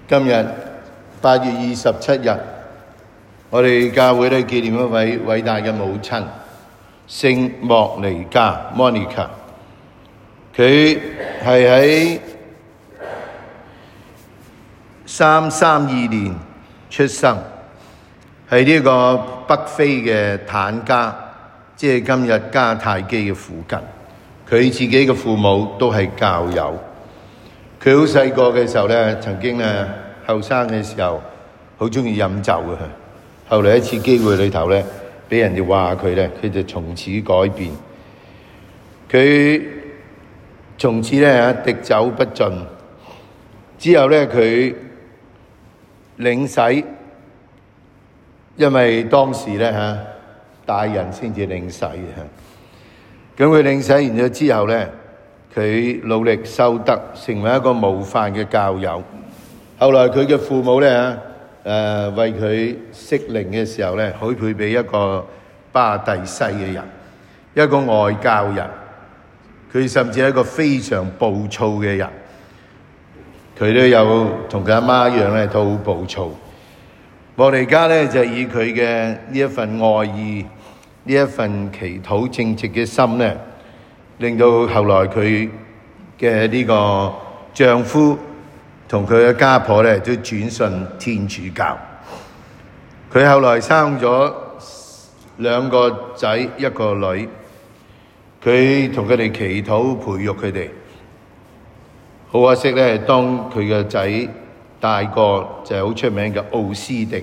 今日8月27日，我哋教會咧紀念一位偉大嘅母親，聖莫尼加 Monica。佢係喺332年出生，係呢個北非嘅坦加，即係今日迦太基嘅附近。佢自己嘅父母都係教友。佢好細個嘅時候咧，曾經後生嘅時候好鍾意飲酒嘅。後來一次機會裏頭咧，俾人哋話佢咧，佢就從此改變。佢從此咧滴酒不進。之後咧佢領洗，因為當時咧大人先至領洗嘅。咁佢領洗完咗之後咧，佢努力修德，成為一個模範嘅教友。後來佢嘅父母咧為佢釋靈嘅時候咧，許配俾一個巴蒂西嘅人，一個外教人。佢甚至係一個非常暴躁嘅人。佢都有同佢阿媽一樣咧，都好暴躁。莫尼加咧就以佢嘅呢一份愛意，呢一份祈禱正直嘅心咧，令到後來佢嘅呢個丈夫同佢嘅家婆咧都轉信天主教。佢後來生咗2個仔一個女，佢同佢哋祈禱培育佢哋。好可惜咧，當佢嘅仔大個就係好出名嘅奧斯定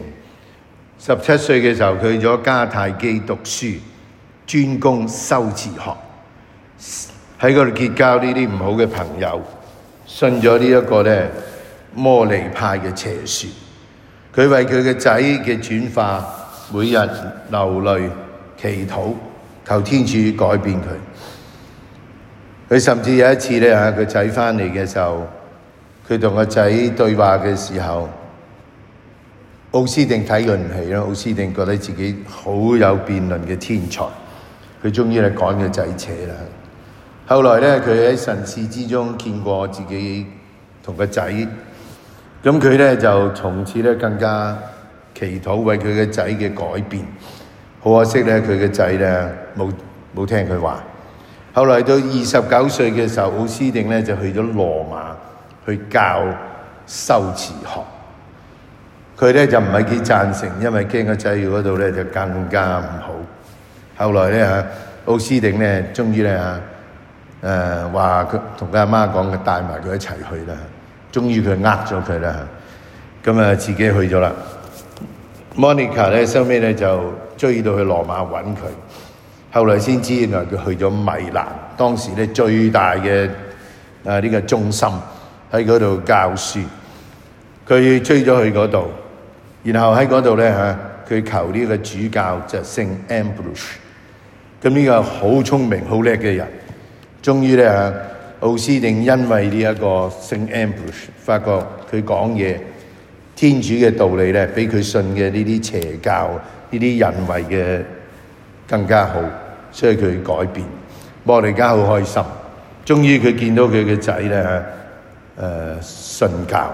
，17歲嘅時候，佢去咗迦太基讀書，專攻修辭學，喺嗰度結交呢啲唔好嘅朋友，信咗呢一個咧摩尼派嘅邪說。佢為佢嘅仔嘅轉化，每日流淚祈禱，求天主改變佢。佢甚至有一次咧佢仔翻嚟嘅時候，佢同個仔對話嘅時候，奧斯定睇佢唔起啦。奧斯定覺得自己好有辯論嘅天才，佢終於趕個仔扯啦。後來咧，佢喺神視之中見過自己同個仔，咁佢咧就從此咧更加祈禱為佢嘅仔嘅改變。好可惜咧，佢嘅仔咧冇聽佢話。後來到29歲嘅時候，奧斯定咧就去咗羅馬去教修辭學。佢咧就唔係幾贊成，因為驚個仔嗰度咧就更加唔好。後來咧奧斯定咧終於咧話佢同佢阿媽講，佢帶埋佢一齊去啦。終於佢呃咗佢啦，咁自己去咗啦。Monica 咧收尾咧就追到去羅馬揾佢。後來先知原來佢去咗米蘭，當時咧最大嘅呢個中心，喺嗰度教書。佢追咗去嗰度，然後喺嗰度咧佢求呢個主教就聖 Ambrose。咁呢個好聰明好叻嘅人，終於咧奧斯定因為呢一個聖 Ambrose 發覺佢講嘢天主嘅道理咧，比佢信嘅呢啲邪教呢啲人為嘅更加好，所以佢改變。莫尼加好開心，終於佢見到佢嘅仔咧信教。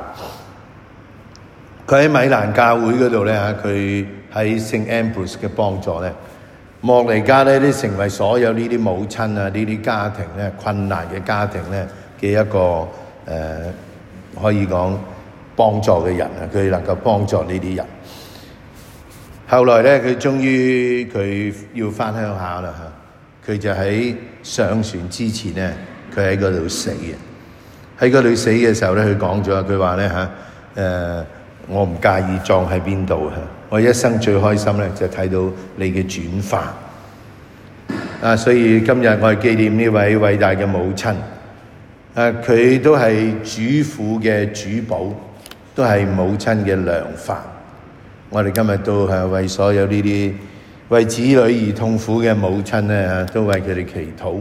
佢喺米蘭教會嗰度咧佢喺聖 Ambrose 嘅幫助咧，莫尼加咧都成為所有呢啲母親呢啲家庭咧困難嘅家庭咧嘅一個可以講幫助嘅人。佢能夠幫助呢啲人。後來咧，佢終於佢要返鄉下啦。佢就喺上船之前咧，佢喺嗰度死嘅。喺嗰度死嘅時候咧，佢講咗佢話咧我唔介意葬喺邊度。我一生最開心咧就睇到你嘅轉化。所以今日我哋紀念呢位偉大嘅母親。佢都係主婦嘅主保，都係母親嘅良範。我哋今日都為所有呢啲為子女而痛苦嘅母親咧，都為佢哋祈禱。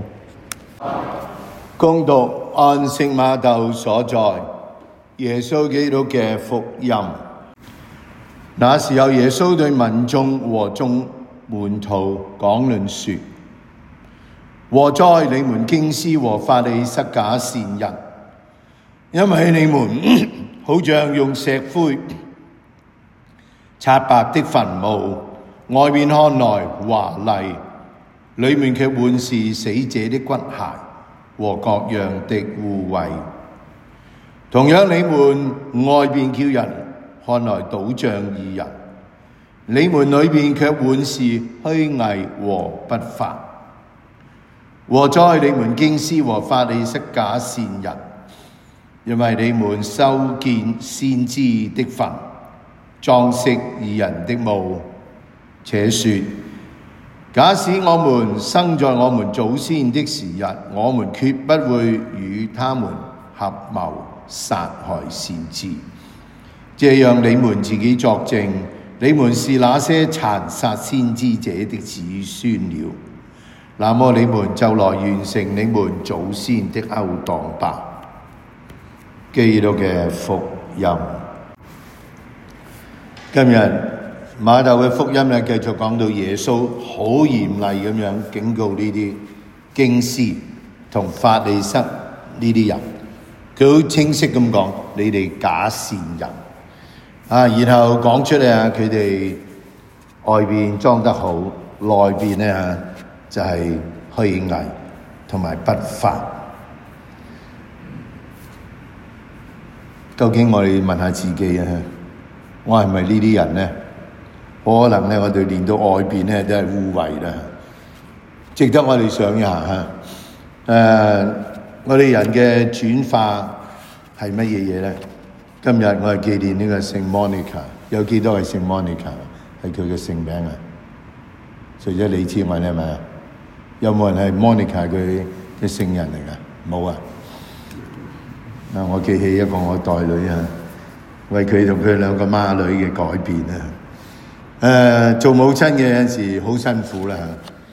恭讀安息瑪竇所載耶穌基督嘅福音。那時候，耶穌對民眾和眾門徒講論說：禍哉你們經師和法利塞假善人，因為你們好像用石灰擦白的墳墓，外面看來華麗，裏面卻滿是死者的骨骸和各樣的污穢。同樣你們外面叫人看來倒像義人，你們裏面卻滿是虛偽和不法。禍哉你們經師和法利塞假善人，因為你們修建先知的墳，裝飾義人的墓，且說：假使我們生在我們祖先的時日，我們決不會與他們合謀殺害先知。這樣你們自己作證，你們是那些殘殺先知者的子孫了。那麼你們就來完成你們祖先的勾當吧。基督嘅福音。今日馬竇嘅福音咧，繼續講到耶穌好嚴厲咁樣警告呢啲經師同法利塞呢啲人，佢好清晰咁講：你哋假善人啊！然後講出嚟佢哋外邊裝得好，內邊咧就係虛偽同埋不法。究竟我哋問下自己啊，我係咪呢啲人呢？可能咧，我哋練到外邊咧都係污穢啦，值得我哋想一下嚇。我哋人嘅轉化係乜嘢嘢咧？今日我係紀念呢個聖 Monica， 有幾多係聖 Monica 係佢嘅聖名啊？除咗你之外咧，係咪啊？有冇人係 Monica 佢嘅聖人嚟㗎？冇啊！我記起一個我代女啊，為佢同佢兩個孖女嘅改變啊！做母親嘅有陣時好辛苦啦，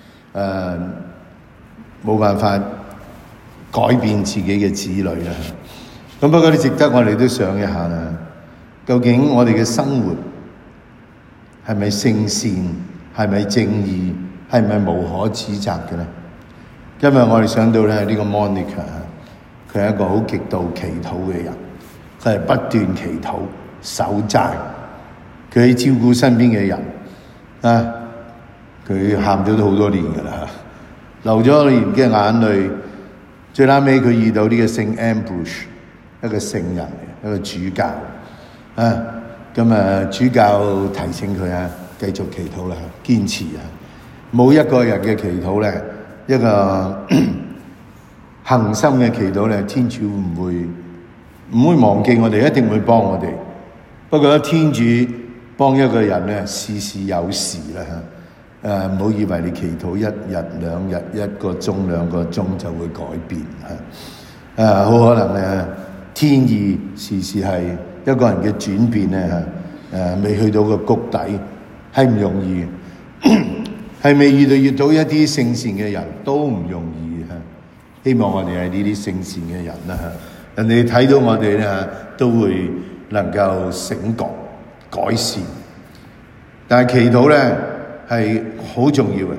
冇辦法改變自己嘅子女啦。咁不過都值得我哋都想一下啦。究竟我哋嘅生活係咪聖善？係咪正義？係咪無可指責嘅咧？今日我哋想到咧呢個 Monica， 佢係一個好極度祈禱嘅人，佢係不斷祈禱守齋，佢照顧身邊嘅人啊，佢喊咗都好多年㗎啦，流咗年嘅眼淚。最後尾佢遇到呢個聖 Ambrose， 一個聖人，一個主教啊，咁啊主教提醒佢啊，繼續祈禱啦，堅持啊！冇一個人嘅祈禱咧，一個恆心嘅祈禱咧，天主唔會忘記我哋，一定會幫我哋。不過天主幫一個人咧，事事有時啦嚇。唔好以為你祈禱一日兩日一個鐘兩個鐘就會改變嚇。好可能咧，天意時時係一個人嘅轉變咧嚇。未去到個谷底係唔容易。係未遇到一啲聖善嘅人都唔容易嚇，希望我哋係呢啲聖善嘅人啦嚇，人哋睇到我哋咧都會能夠醒覺改善。但係祈禱咧係好重要嘅，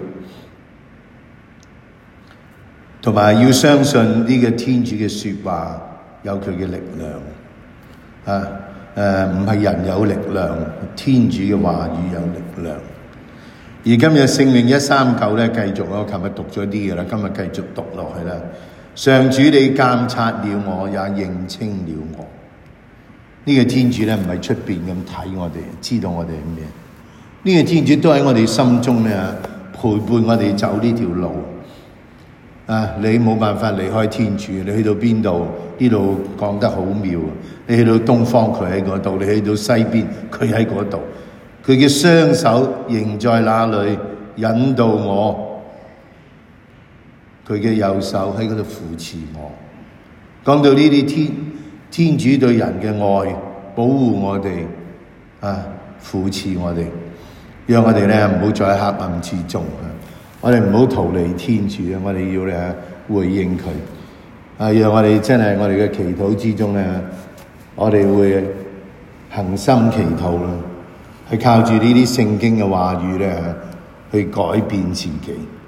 同埋要相信呢個天主嘅説話有佢嘅力量唔係人有力量，天主嘅話語有力量。而今日聖詠139咧，繼續我琴日讀咗啲嘅啦，今日繼續讀落去啦。上主你監察了我，也認清了我。呢個天主咧唔係出邊咁睇我哋，知道我哋係咩？呢個天主都喺我哋心中咧陪伴我哋走呢條路。你冇辦法離開天主，你去到邊度？呢度講得好妙。你去到東方，佢喺嗰度；你去到西邊，佢喺嗰度。佢嘅雙手仍在那裏引導我，佢嘅右手喺嗰度扶持我。講到呢啲天主對人嘅愛，保護我哋扶持我哋，讓我哋咧唔好再喺黑暗之中我哋唔好逃離天主我哋要咧回應佢讓我哋真係我哋嘅祈禱之中咧，我哋會恆心祈禱啦。係靠住呢啲聖經嘅話語咧，去改變自己。